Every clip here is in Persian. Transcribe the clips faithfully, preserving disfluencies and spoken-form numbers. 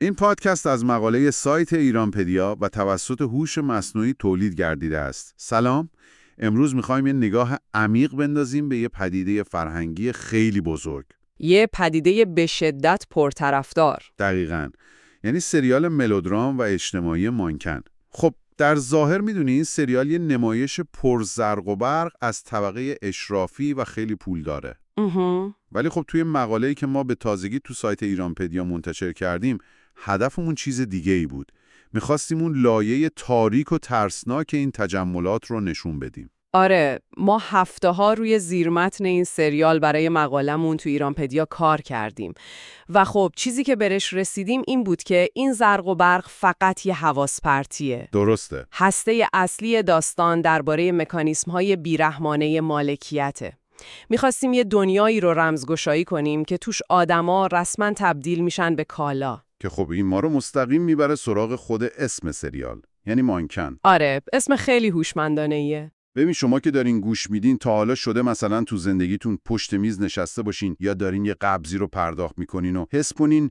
این پادکست از مقاله سایت ایرانپدیا و توسط هوش مصنوعی تولید گردیده است. سلام، امروز میخوایم یه نگاه عمیق بندازیم به یه پدیده فرهنگی خیلی بزرگ. یه پدیده به شدت پرطرفدار. دقیقاً. یعنی سریال ملودرام و اجتماعی مانکن. خب در ظاهر میدونی این سریال یه نمایش پرزرق و برق از طبقه اشرافی و خیلی پول داره. اها. ولی خب توی مقاله‌ای که ما به تازگی تو سایت ایرانپدیا منتشر کردیم، هدفمون چیز دیگه ای بود. میخواستیم اون لایه تاریک و ترسناک این تجملات رو نشون بدیم. آره، ما هفته ها روی زیرمتن این سریال برای مقالمون تو ایرانپدیا کار کردیم و خب چیزی که برش رسیدیم این بود که این زرق و برق فقط یه حواس پرتیه. درسته. هسته اصلی داستان درباره مکانیسم‌های بیرحمانه مالکیته. میخواستیم یه دنیایی رو رمزگشایی کنیم که توش آدما رسما تبدیل میشن به کالا. که خب این ما رو مستقیم میبره سراغ خود اسم سریال، یعنی مانکن. آره، اسم خیلی هوشمندانه‌ایه. ببین شما که دارین گوش میدین تا حالا شده مثلا تو زندگیتون پشت میز نشسته باشین یا دارین یه قبضی رو پرداخت میکنین و حس کنین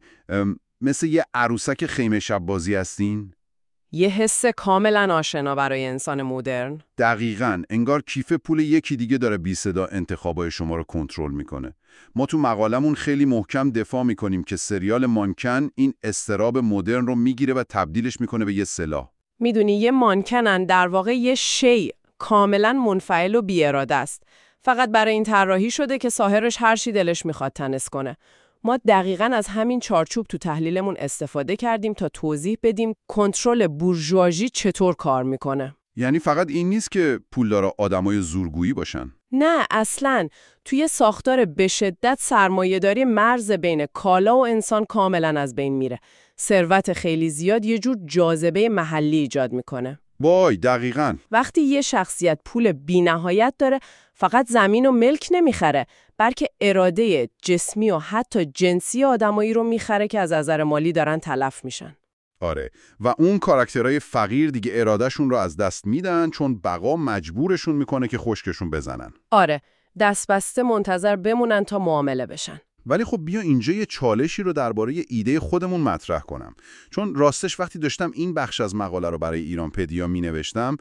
مثل یه عروسک خیمه شب بازی هستین؟ یه حس کاملا آشنا برای انسان مدرن. دقیقاً، انگار کیف پول یکی دیگه داره بی صدا انتخابای شما رو کنترل میکنه. ما تو مقالمون خیلی محکم دفاع میکنیم که سریال مانکن این استراب مدرن رو میگیره و تبدیلش میکنه به یه سلاح. میدونی یه مانکنن در واقع یه شی کاملا منفعل و بی اراده است. فقط برای این طراحی شده که ساحرش هر چی دلش میخواد تنس کنه. ما دقیقاً از همین چارچوب تو تحلیلمون استفاده کردیم تا توضیح بدیم کنترل بورژواژی چطور کار میکنه. یعنی فقط این نیست که پولدارا آدمای زورگویی باشن. نه اصلاً، توی ساختار به شدت سرمایه‌داری مرز بین کالا و انسان کاملاً از بین میره. ثروت خیلی زیاد یه جور جاذبه محلی ایجاد میکنه. وای دقیقاً. وقتی یه شخصیت پول بی‌نهایت داره، فقط زمین و ملک نمیخره، بلکه اراده جسمی و حتی جنسی آدمایی رو میخره که از نظر مالی دارن تلف میشن. آره، و اون کاراکترهای فقیر دیگه ارادهشون رو از دست میدن چون بقا مجبورشون میکنه که خشکشون بزنن. آره، دست بسته منتظر بمونن تا معامله بشن. ولی خب بیا اینجا یه چالشی رو درباره ایده خودمون مطرح کنم. چون راستش وقتی داشتم این بخش از مقاله رو برای ایرانپدیا مینوشتم،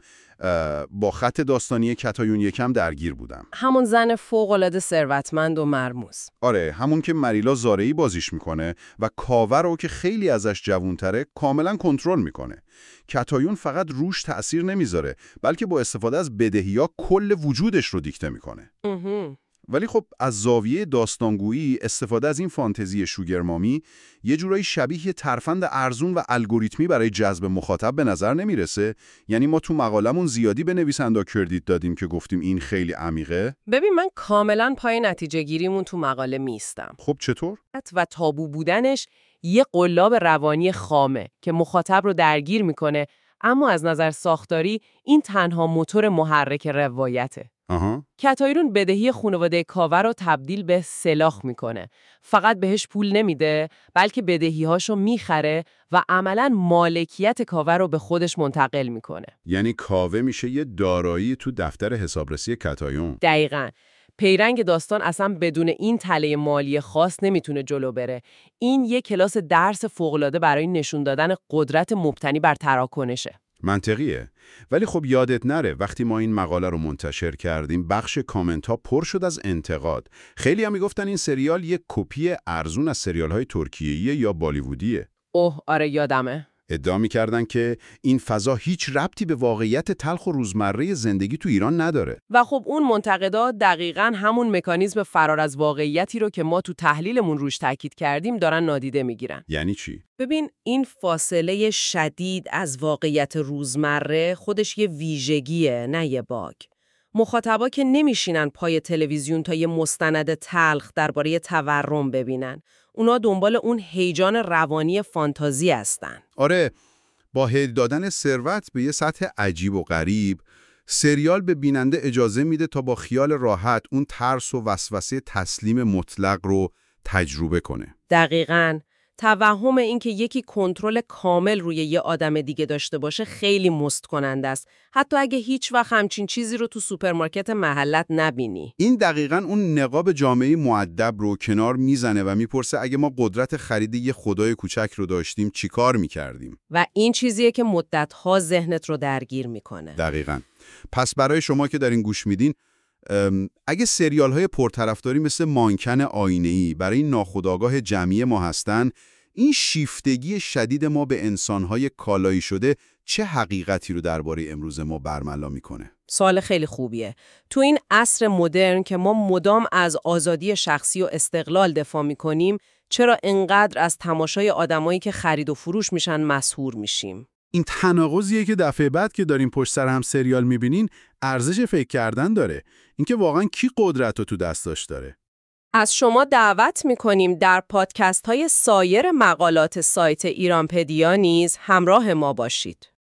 با خط داستانی کتایون یکم درگیر بودم. همون زن فوق‌العاده ثروتمند و مرموز. آره، همون که مریلا زارعی بازیش میکنه و کاوه رو که خیلی ازش جوونتره کاملا کنترل میکنه. کتایون فقط روش تأثیر نمیذاره، بلکه با استفاده از بدهی‌ها کل وجودش رو دیکته میکنه. ولی خب از زاویه داستانگویی استفاده از این فانتزی شوگرمامی یه جورایی شبیه ترفند ارزون و الگوریتمی برای جذب مخاطب به نظر نمیرسه. یعنی ما تو مقالمون زیادی به نویسنده کردیت دادیم که گفتیم این خیلی عمیقه. ببین من کاملا پای نتیجه گیریمون تو مقاله میستم. خب چطور؟ و تابو بودنش یه قلاب روانی خامه که مخاطب رو درگیر میکنه، اما از نظر ساختاری این تنها موتور محرک روایته. آها. کتایون بدهی خانواده کاوه رو تبدیل به سلاح میکنه. فقط بهش پول نمیده، بلکه بدهی‌هاشو میخره و عملاً مالکیت کاوه رو به خودش منتقل میکنه. یعنی کاوه میشه یه دارایی تو دفتر حسابرسی کتایون. دقیقاً. پیرنگ داستان اصلا بدون این تله مالی خاص نمیتونه جلو بره. این یه کلاس درس فوق‌العاده برای نشون دادن قدرت مبتنی بر تراکنشه. منطقیه. ولی خب یادت نره وقتی ما این مقاله رو منتشر کردیم بخش کامنت ها پر شد از انتقاد. خیلی هم میگفتن این سریال یک کپی ارزون از سریال های ترکیه‌ای یا بالیوودیه. اوه آره یادمه. ادعا می‌کردن که این فضا هیچ ربطی به واقعیت تلخ و روزمره زندگی تو ایران نداره. و خب اون منتقدات دقیقاً همون مکانیزم فرار از واقعیتی رو که ما تو تحلیلمون روش تاکید کردیم دارن نادیده میگیرن. یعنی چی؟ ببین این فاصله شدید از واقعیت روزمره خودش یه ویژگیه، نه یه باگ. مخاطبا که نمیشینن پای تلویزیون تا یه مستند تلخ درباره تورم ببینن. اونا دنبال اون هیجان روانی فانتازی هستن. آره، با هد دادن ثروت به یه سطح عجیب و غریب، سریال به بیننده اجازه میده تا با خیال راحت اون ترس و وسوسه تسلیم مطلق رو تجربه کنه. دقیقاً. توهم اینکه یکی کنترل کامل روی یه آدم دیگه داشته باشه خیلی مست کننده است. حتی اگه هیچ وقت همچین چیزی رو تو سوپرمارکت محلت نبینی. این دقیقاً اون نقاب جامعه مؤدب رو کنار میزنه و میپرسه اگه ما قدرت خرید یه خدای کوچک رو داشتیم چیکار میکردیم؟ و این چیزیه که مدت‌ها ذهنت رو درگیر میکنه. دقیقاً. پس برای شما که دارین گوش میدین، اگه سریال‌های پرطرفداری مثل مانکن آینه‌ای برای ناخودآگاه جمعی ما هستن، این شیفتگی شدید ما به انسان‌های کالایی شده چه حقیقتی رو درباره امروز ما برملا میکنه؟ سوال خیلی خوبیه. تو این عصر مدرن که ما مدام از آزادی شخصی و استقلال دفاع میکنیم، چرا انقدر از تماشای آدمایی که خرید و فروش میشن مسحور میشیم؟ این تناقضیه که دفعه بعد که داریم پشت سر هم سریال میبینین ارزش فکر کردن داره. اینکه واقعا کی قدرت رو تو دستاش داره. از شما دعوت میکنیم در پادکست های سایر مقالات سایت ایرانپدیا نیز همراه ما باشید.